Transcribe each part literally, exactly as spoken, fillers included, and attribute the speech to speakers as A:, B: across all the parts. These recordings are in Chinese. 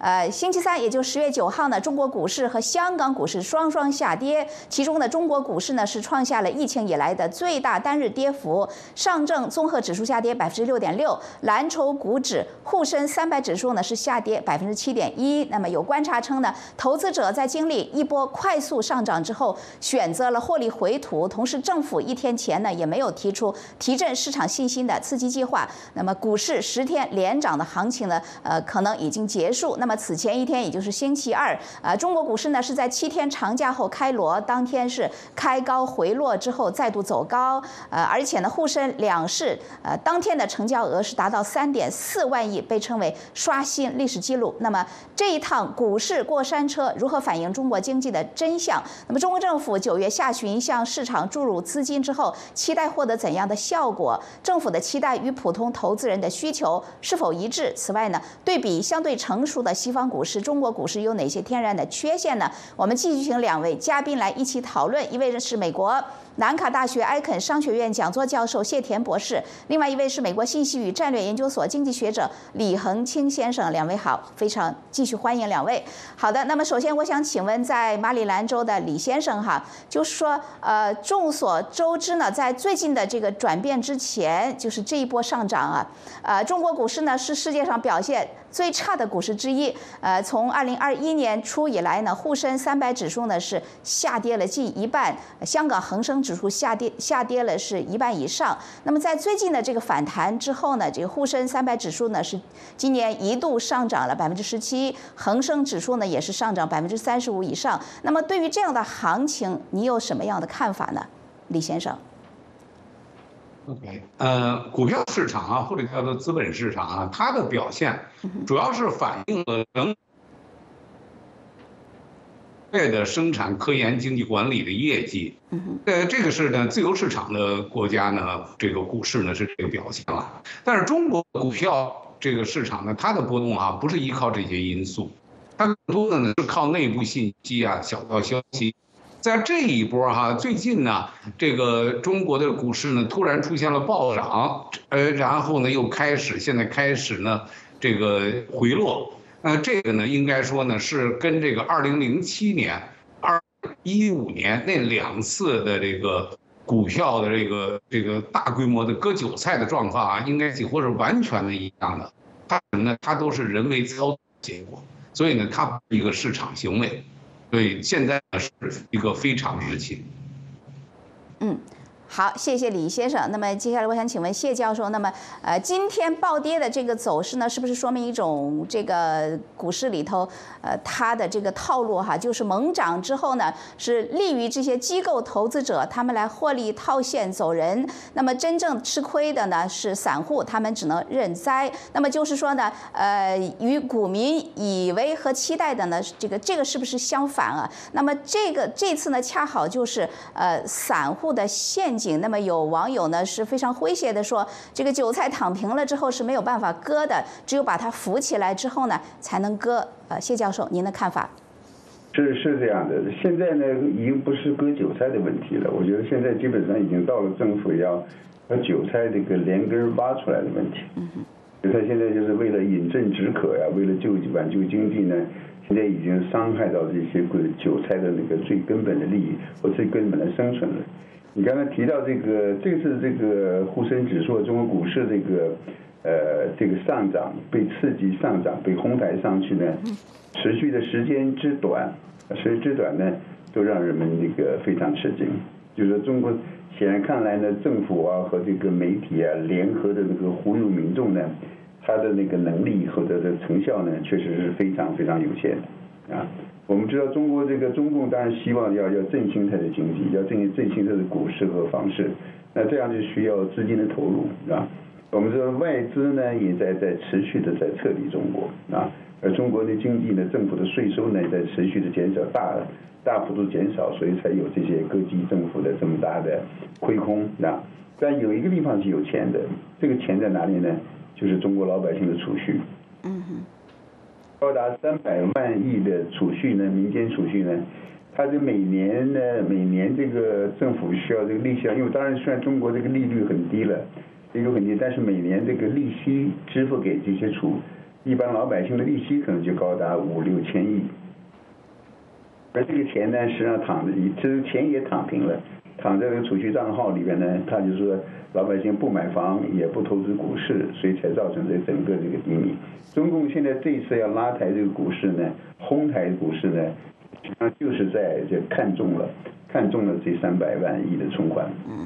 A: 呃，星期三也就十月九号呢，中国股市和香港股市双双下跌，其中呢，中国股市呢是创下了疫情以来的最大单日跌幅，上证综合指数下跌百分之六点六，蓝筹股指、沪深三百指数呢是下跌百分之七点一。那么有观察称呢，投资者在经历一波快速上涨之后，选择了获利回吐，同时政府一天前呢也没有提出提振市场信心的刺激计划。那么股市十天连涨的行情呢，呃，可能已经结束。那么此前一天，也就是星期二，呃，中国股市呢是在七天长假后开锣，当天是开高回落之后再度走高，呃，而且呢，沪深两市呃当天的成交额是达到三点四万亿，被称为刷新历史记录。那么这一趟股市过山车如何反映中国经济的真相？那么中国政府九月下旬向市场注入资金之后，期待获得怎样的效果？政府的期待与普通投资人的需求是否一致？此外呢，对比相对成熟的西方股市，中国股市有哪些天然的缺陷呢？我们继续请两位嘉宾来一起讨论。一位是美国南卡大学埃肯商学院讲座教授谢田博士，另外一位是美国信息与战略研究所经济学者李恒清先生。两位好，非常继续欢迎两位。好的，那么首先我想请问，在马里兰州的李先生哈，就是说，呃，众所周知呢，在最近的这个转变之前，就是这一波上涨啊，呃，中国股市呢是世界上表现最差的股市之一。呃，从二零二一年初以来呢，沪深三百指数呢是下跌了近一半，香港恒生指数下跌下跌了是一半以上。那么在最近的这个反弹之后呢，这个沪深三百指数呢是今年一度上涨了百分之十七，恒生指数呢也是上涨百分之三十五以上。那么对于这样的行情，你有什么样的看法呢，李先生
B: ？OK， 呃，股票市场啊，或者叫做资本市场啊，它的表现主要是反映了整个的生产、科研、经济管理的业绩。呃，这个是呢，自由市场的国家呢，这个股市呢是这个表现了。但是中国股票这个市场呢，它的波动啊，不是依靠这些因素，它更多的呢是靠内部信息啊、小道消息。在这一波哈，最近呢，这个中国的股市呢突然出现了暴涨，呃，然后呢又开始现在开始呢这个回落，呃，这个呢应该说呢是跟这个二零零七年、二一五年那两次的这个股票的这个这个大规模的割韭菜的状况啊，应该几乎是完全的一样的。它呢，它都是人为操作结果，所以呢，它不是一个市场行为。所以现在是一个非常时期。
A: 嗯。好，谢谢李先生。那么接下来我想请问谢教授，那么呃，今天暴跌的这个走势呢，是不是说明一种这个股市里头呃它的这个套路哈，就是猛涨之后呢，是利于这些机构投资者他们来获利套现走人，那么真正吃亏的呢是散户，他们只能认栽。那么就是说呢，呃，与股民以为和期待的呢，这个这个是不是相反啊？那么这个这次呢，恰好就是呃散户的陷阱。那么有网友呢是非常诙谐的说，这个韭菜躺平了之后是没有办法割的，只有把它扶起来之后呢才能割。呃，谢教授，您的看法？
C: 是是这样的，现在呢已经不是割韭菜的问题了，我觉得现在基本上已经到了政府要把韭菜这个连根挖出来的问题。嗯哼，他现在就是为了饮鸩止渴呀，为了救挽救经济呢，现在已经伤害到这些韭菜的那个最根本的利益或最根本的生存了。你刚才提到这个，这次这个沪深指数、中国股市这个，呃，这个上涨被刺激上涨、被哄抬上去呢，持续的时间之短，时间之短呢，都让人们那个非常吃惊。就是说，中国显然看来呢，政府啊和这个媒体啊联合的那个忽悠民众呢，他的那个能力和他的成效呢，确实是非常非常有限的啊。我们知道中国这个中共当然希望要要振兴它的经济，要振兴振兴它的股市和房市，那这样就需要资金的投入，是吧？我们知道外资呢也在在持续的在撤离中国啊，而中国的经济呢，政府的税收呢也在持续的减少，大大幅度减少，所以才有这些各级政府的这么大的亏空啊。但有一个地方是有钱的，这个钱在哪里呢？就是中国老百姓的储蓄。嗯哼。高达三百万亿的储蓄呢，民间储蓄呢，它这每年呢，每年这个政府需要这个利息，因为当然虽然中国这个利率很低了，利率很低，但是每年这个利息支付给这些储一般老百姓的利息可能就高达五六千亿。而这个钱呢，实际上躺着，其实钱也躺平了，躺在这个储蓄账号里边呢，他就说老百姓不买房，也不投资股市，所以才造成这整个这个低迷。中共现在这一次要拉抬这个股市呢，哄抬股市呢，实际上就是在这看中了看中了这三百万亿的存款。
A: 嗯。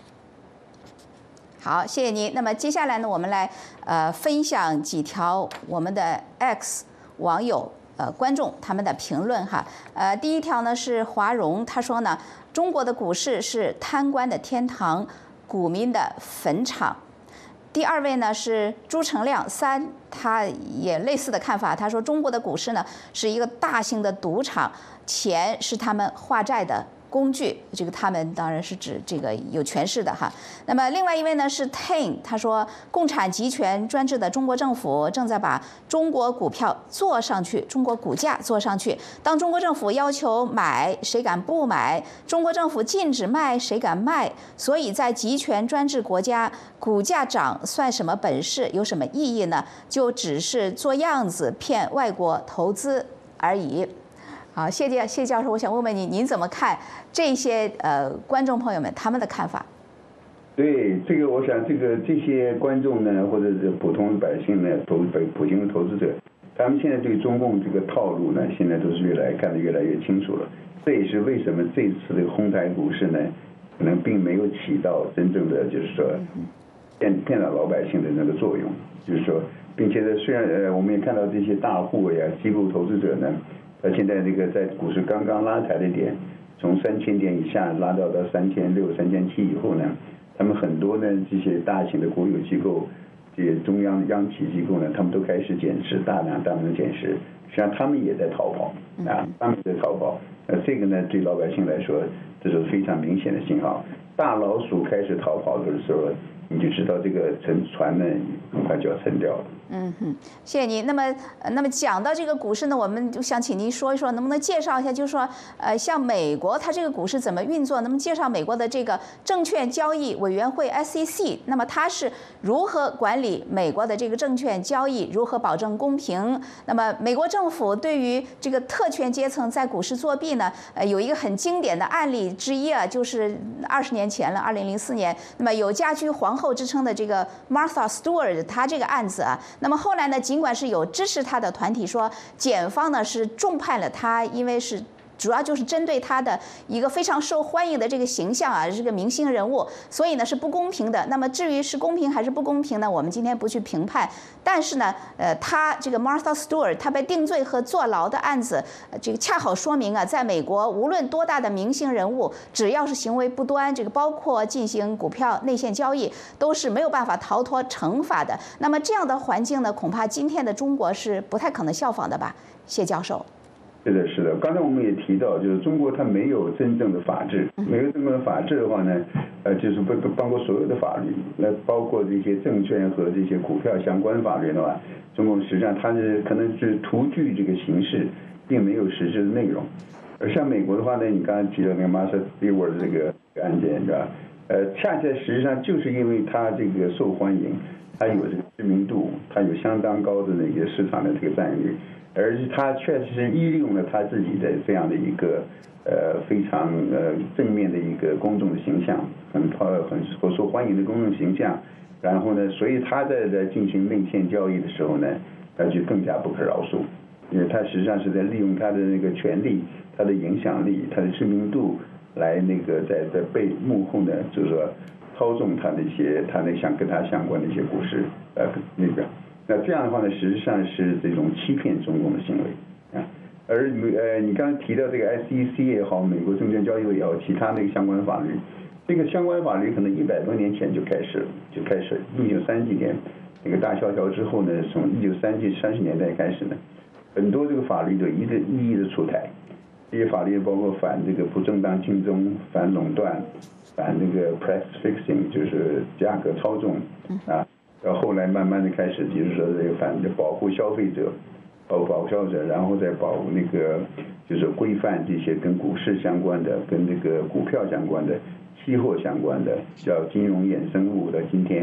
A: 好，谢谢您。那么接下来呢，我们来呃分享几条我们的 X 网友。呃，观众他们的评论哈，呃，第一条呢是华荣，他说呢，中国的股市是贪官的天堂，股民的坟场。第二位呢是朱成亮三，他也类似的看法，他说中国的股市呢是一个大型的赌场，钱是他们化债的工具，这个他们当然是指这个有权势的哈。那么另外一位呢是 Tain， 他说共产集权专制的中国政府正在把中国股票做上去，中国股价做上去。当中国政府要求买，谁敢不买？中国政府禁止卖，谁敢卖？所以在集权专制国家，股价涨算什么本事？有什么意义呢？就只是做样子骗外国投资而已。好，谢谢谢教授，我想问问你，您怎么看这些呃观众朋友们他们的看法？
C: 对这个，我想这个这些观众呢，或者是普通百姓呢，投普通的投资者，他们现在对中共这个套路呢，现在都是越来看得越来越清楚了。这也是为什么这次的哄抬股市呢，可能并没有起到真正的就是说骗骗到老百姓的那个作用，就是说，并且呢，虽然呃我们也看到这些大户呀、机构投资者呢。呃，现在这个在股市刚刚拉抬的点，从三千点以下拉到到三千六、三千七以后呢，他们很多呢这些大型的国有机构，这些中央央企机构呢，他们都开始减持，大量大量的减持，实际上他们也在逃跑啊，他们也在逃跑。呃，这个呢对老百姓来说，这是非常明显的信号。大老鼠开始逃跑的时候，你就知道这个沉船呢很快就要沉掉了。
A: 嗯哼，谢谢您。那么，那么讲到这个股市呢，我们就想请您说一说，能不能介绍一下，就是说，呃，像美国它这个股市怎么运作？能不能介绍美国的这个证券交易委员会 S E C？ 那么它是如何管理美国的这个证券交易？如何保证公平？那么美国政府对于这个特权阶层在股市作弊呢？呃，有一个很经典的案例之一啊，就是二十年前了，二零零四年，那么有家居皇后之称的这个 Martha Stewart， 她这个案子啊。那么后来呢，尽管是有支持他的团体说，检方呢是重判了他，因为是主要就是针对他的一个非常受欢迎的这个形象啊，是个明星人物，所以呢是不公平的。那么至于是公平还是不公平呢，我们今天不去评判。但是呢，呃，他这个 Martha Stewart 他被定罪和坐牢的案子，呃、这个恰好说明啊，在美国无论多大的明星人物，只要是行为不端，这个包括进行股票内线交易，都是没有办法逃脱惩罚的。那么这样的环境呢，恐怕今天的中国是不太可能效仿的吧？谢教授。
C: 是的，是的。刚才我们也提到，就是中国它没有真正的法治，没有真正的法治的话呢，呃，就是不包括所有的法律，那包括这些证券和这些股票相关法律的话，中国实际上它是可能是图具这个形式，并没有实质的内容。而像美国的话呢，你刚才提到那个 Martha Stewart 这个案件，是吧？呃，恰恰实际上就是因为它这个受欢迎，它有这个知名度，它有相当高的那个市场的这个占有率。而他确实是利用了他自己的这样的一个呃非常呃正面的一个公众的形象，很很受欢迎的公众形象，然后呢，所以他在在进行内线交易的时候呢，他就更加不可饶恕，因为他实际上是在利用他的那个权力、他的影响力、他的知名度来那个在在背幕后呢，就是说操纵他的一些他那相跟他相关的一些股市呃那个。那这样的话呢，实际上是这种欺骗中共的行为啊。而呃，你刚才提到这个 S E C 也好，美国证券交易委也好，其他那个相关法律，这个相关法律可能一百多年前就开始就开始，一九三几年那个大萧条之后呢，从一九三几三十年代开始呢，很多这个法律都一个一一的出台。这些法律包括反这个不正当竞争、反垄断、反那个 price fixing， 就是价格操纵啊。然后后来慢慢的开始，就是说这个反正保护消费者，保护保护消费者，然后再保护那个就是规范这些跟股市相关的、跟这个股票相关的、期货相关的，叫金融衍生物的。今天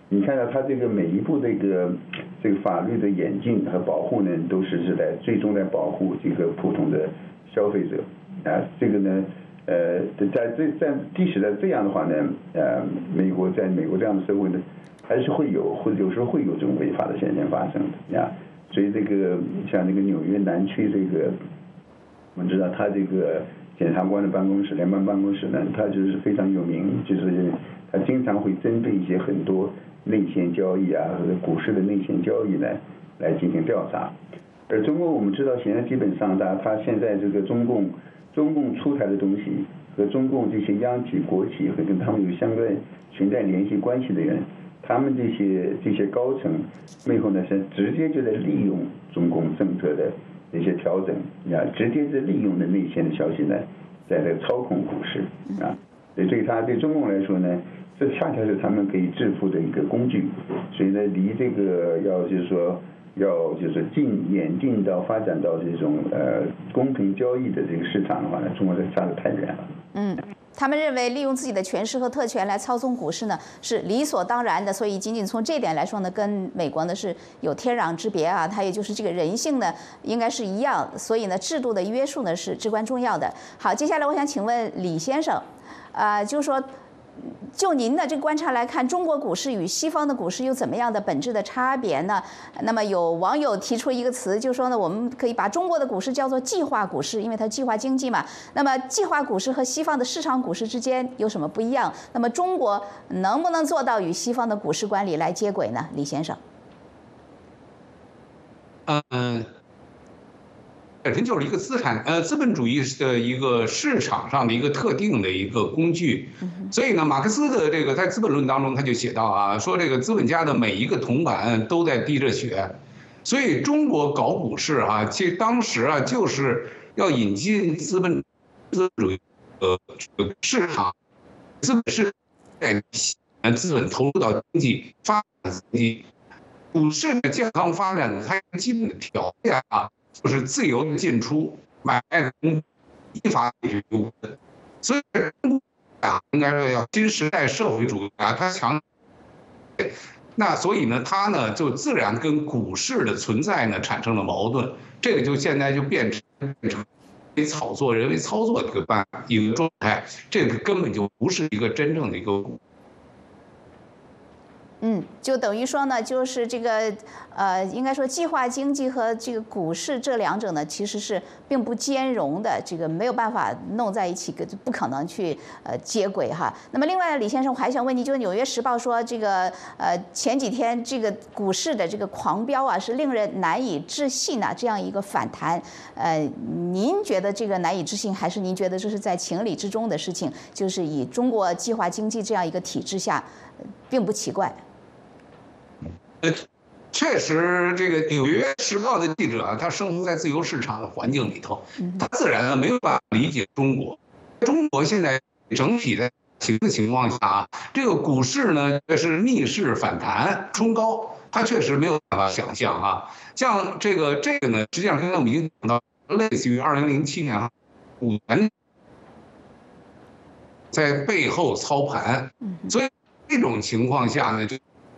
C: 你看到它这个每一步这个这个法律的演进和保护呢，都是是在最终在保护这个普通的消费者啊。这个呢，呃，在这在即使在这样的话呢，呃，美国在美国这样的社会呢，还是会有会有时候会有这种违法的现象发生的呀。所以这个像那个纽约南区这个，我们知道他这个检察官的办公室、联邦办公室呢，他就是非常有名，就是他经常会针对一些很多内线交易啊，或者股市的内线交易呢，来进行调查。而中国我们知道，现在基本上他他现在这个中共中共出台的东西和中共这些央企、国企和跟他们有相关存在联系关系的人，他们这些这些高层背后呢是直接就在利用中共政策的一些调整啊，直接是利用的内线的消息呢，在这操控股市啊。所以对他对中共来说呢，这恰恰是他们可以致富的一个工具。所以呢，离这个要就是说要就是进演进到发展到这种呃公平交易的这个市场的话呢，中国这差得太远了。
A: 嗯。他们认为利用自己的权势和特权来操纵股市呢是理所当然的，所以仅仅从这点来说呢，跟美国呢是有天壤之别啊。它也就是这个人性呢应该是一样，所以呢制度的约束呢是至关重要的。好，接下来我想请问李先生，啊、呃，就是说。就您的这个观察来看，中国股市与西方的股市有怎么样的本质的差别呢？那么有网友提出一个词，就说呢，我们可以把中国的股市叫做计划股市，因为它计划经济嘛。那么计划股市和西方的市场股市之间有什么不一样？那么中国能不能做到与西方的股市管理来接轨呢？李先生。
B: 嗯。本身就是一个资产呃资本主义的一个市场上的一个特定的一个工具，所以呢，马克思的这个在《资本论》当中他就写到啊，说这个资本家的每一个铜板都在滴着血，所以中国搞股市啊，其实当时啊就是要引进资本资本主义呃市场，资本市在资本投入到经济发展经济，股市的健康发展它基本的条件啊。就是自由的进出、买卖的依法解决，所以啊，应该说要新时代社会主义啊，它强，那所以呢，它呢就自然跟股市的存在呢产生了矛盾，这个就现在就变成变成为炒作、人为操作的一个办一个状态，这个根本就不是一个真正的一个股。
A: 嗯，就等于说呢，就是这个，呃，应该说计划经济和这个股市这两者呢，其实是并不兼容的，这个没有办法弄在一起，不可能去呃接轨哈。那么另外，李先生，我还想问你，就是《纽约时报》说这个呃前几天这个股市的这个狂飙啊，是令人难以置信啊，这样一个反弹，呃，您觉得这个难以置信，还是您觉得这是在情理之中的事情？就是以中国计划经济这样一个体制下，并不奇怪。
B: 呃，确实，这个《纽约时报》的记者啊，他生活在自由市场的环境里头，他自然呢没有办法理解中国。中国现在整体的情的情况下啊，这个股市呢是逆势反弹冲高，他确实没有办法想象啊。像这个这个呢，实际上刚才我们已经讲到，类似于二零零七年啊，股权在背后操盘，所以这种情况下呢，就。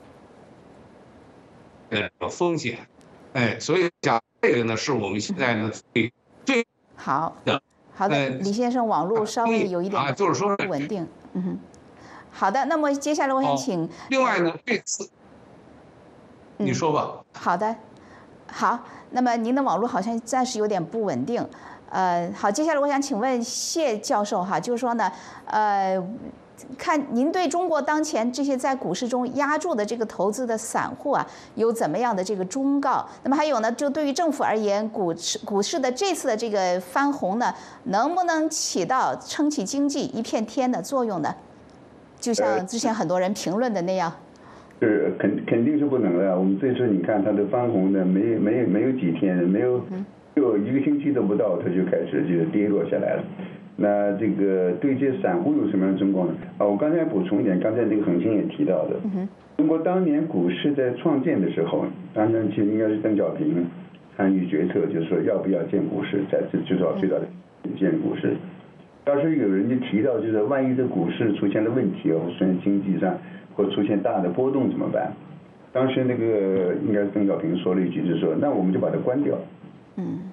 B: 呃，风险，哎，所以讲这个呢，是我们现在呢最最
A: 好的，好的，李先生，网络稍微有一点
B: 啊，就是说
A: 不稳定，嗯哼，好的，那么接下来我想请，
B: 另外呢，这次你说吧，
A: 好的，好，那么您的网络好像暂时有点不稳定，呃，好，接下来我想请问谢教授哈，就是说呢，呃。看您对中国当前这些在股市中压住的这个投资的散户啊，有怎么样的这个忠告？那么还有呢，就对于政府而言，股市股市的这次的这个翻红呢，能不能起到撑起经济一片天的作用呢？就像之前很多人评论的那样。
C: 是肯肯定是不能的。我们这次你看它的翻红呢，没没没有几天，没有就一个星期都不到，它就开始就跌落下来了。那这个对这些散户有什么样的忠告呢？啊，我刚才补充一点，刚才这个恒星也提到的，中国当年股市在创建的时候，当然其实应该是邓小平参与决策，就是说要不要建股市，在最早最早的建股市。要是有人就提到，就是万一这股市出现了问题哦，从经济上或出现大的波动怎么办？当时那个应该是邓小平说了一句，就是说，那我们就把它关掉。
A: 嗯。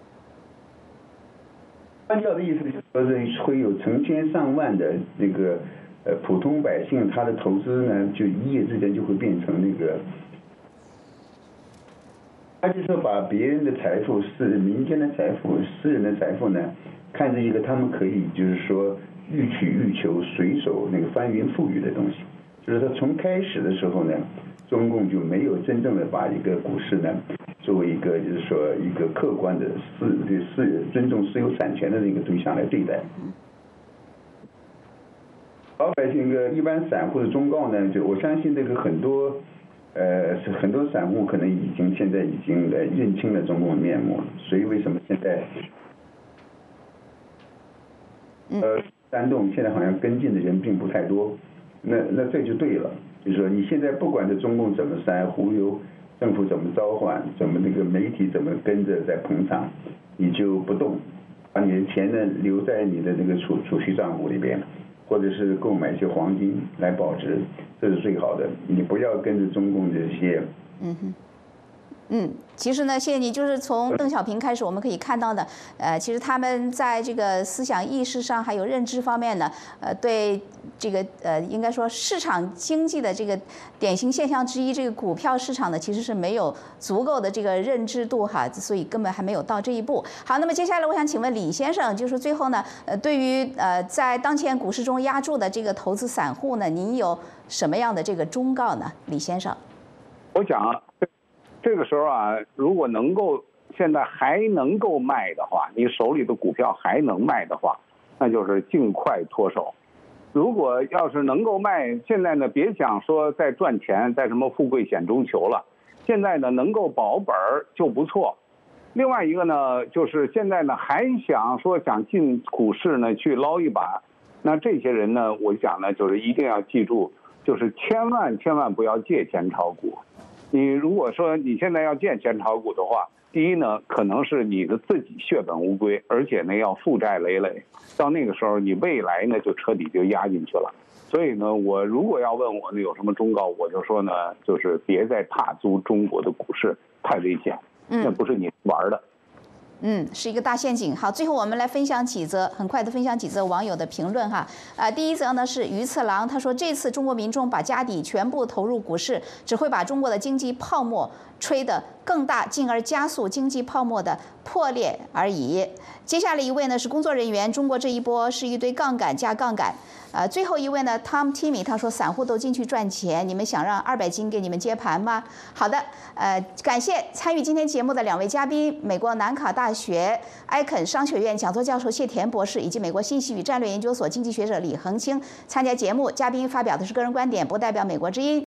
C: 关掉的意思就是说是会有成千上万的那个呃普通百姓，他的投资呢，就一夜之间就会变成那个。他就是说把别人的财富是民间的财富、私人的财富呢，看成一个他们可以就是说欲取欲求、随手那个翻云覆雨的东西。就是说从开始的时候呢，中共就没有真正的把一个股市呢作为一个就是说一个客观的私对私尊重私有产权的那个对象来对待。老百姓个一般散户的忠告呢，就我相信这个很多。呃，是很多散户可能已经现在已经呃认清了中共的面目，所以为什么现在，呃，煽动现在好像跟进的人并不太多，那那这就对了，就是说你现在不管是中共怎么煽忽悠，政府怎么召唤，怎么那个媒体怎么跟着在捧场，你就不动，把你的钱呢留在你的那个储储蓄账户里边。或者是购买一些黄金来保值，这是最好的。你不要跟着中共这些。
A: 嗯哼。嗯，其实呢，谢谢你。就是从邓小平开始，我们可以看到的，呃，其实他们在这个思想意识上还有认知方面呢，呃，对这个呃，应该说市场经济的这个典型现象之一，这个股票市场呢，其实是没有足够的这个认知度哈，所以根本还没有到这一步。好，那么接下来我想请问李先生，就是最后呢，呃，对于呃在当前股市中押注的这个投资散户呢，您有什么样的这个忠告呢，李先生？
D: 我想。这个时候啊，如果能够现在还能够卖的话，你手里的股票还能卖的话，那就是尽快脱手。如果要是能够卖，现在呢别想说再赚钱，在什么富贵险中求了，现在呢能够保本就不错。另外一个呢，就是现在呢还想说想进股市呢去捞一把，那这些人呢，我想呢就是一定要记住，就是千万千万不要借钱炒股。你如果说你现在要借钱炒股的话，第一呢，可能是你的自己血本无归，而且呢要负债累累，到那个时候你未来呢就彻底就压进去了。所以呢，我如果要问我呢有什么忠告，我就说呢，就是别再踏足中国的股市，太危险，那不是你玩的。
A: 嗯，是一个大陷阱。好，最后我们来分享几则，很快的分享几则网友的评论哈。呃，第一则呢是于次郎，他说这次中国民众把家底全部投入股市，只会把中国的经济泡沫吹得更大，进而加速经济泡沫的破裂而已。接下来一位呢是工作人员，中国这一波是一堆杠杆加杠杆。呃，最后一位呢 ，Tom Timmy 他说散户都进去赚钱，你们想让二百斤给你们接盘吗？好的，呃，感谢参与今天节目的两位嘉宾，美国南卡大学埃肯商学院讲座教授谢田博士，以及美国信息与战略研究所经济学者李恒清参加节目。嘉宾发表的是个人观点，不代表美国之音。